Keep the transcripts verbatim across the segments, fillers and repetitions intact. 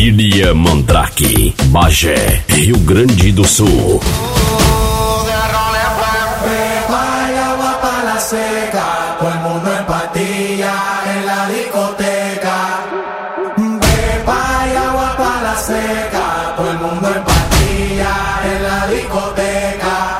Família Mandrake, Bagé, Rio Grande do Sul. Seca, todo el mundo en pastilla en la discoteca. Pepa y agua para la seca, todo el mundo en pastilla en la discoteca.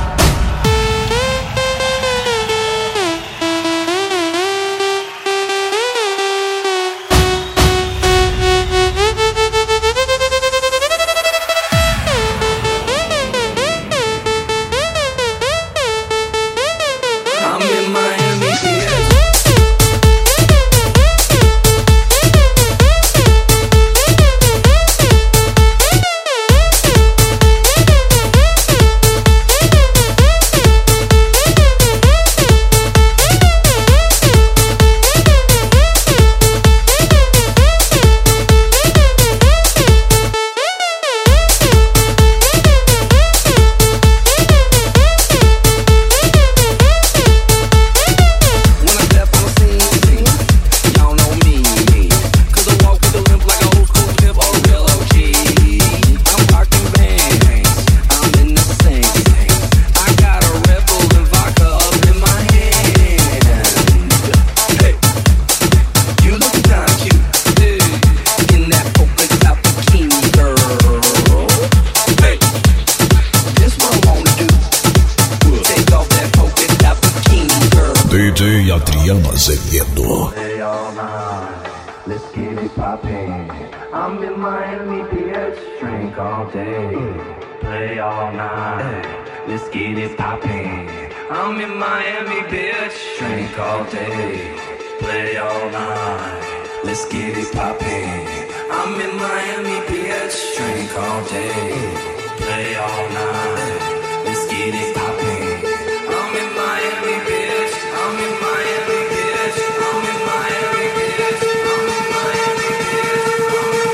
D J Adriano Azevedo. Play all night, let's get it poppin'. I'm in Miami, bitch, drink all day. Play all night, let's get it poppin'. I'm in Miami, bitch, drink all day. Play all night, let's get it poppin'. I'm in Miami, bitch, drink all day. Play all night, let's get it poppin'. I'm in Miami, bitch. I'm in Miami, bitch. I'm in Miami, bitch. I'm in Miami, bitch. I'm in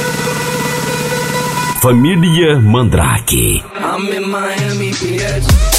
Família Mandrake. I'm in Miami, bitch.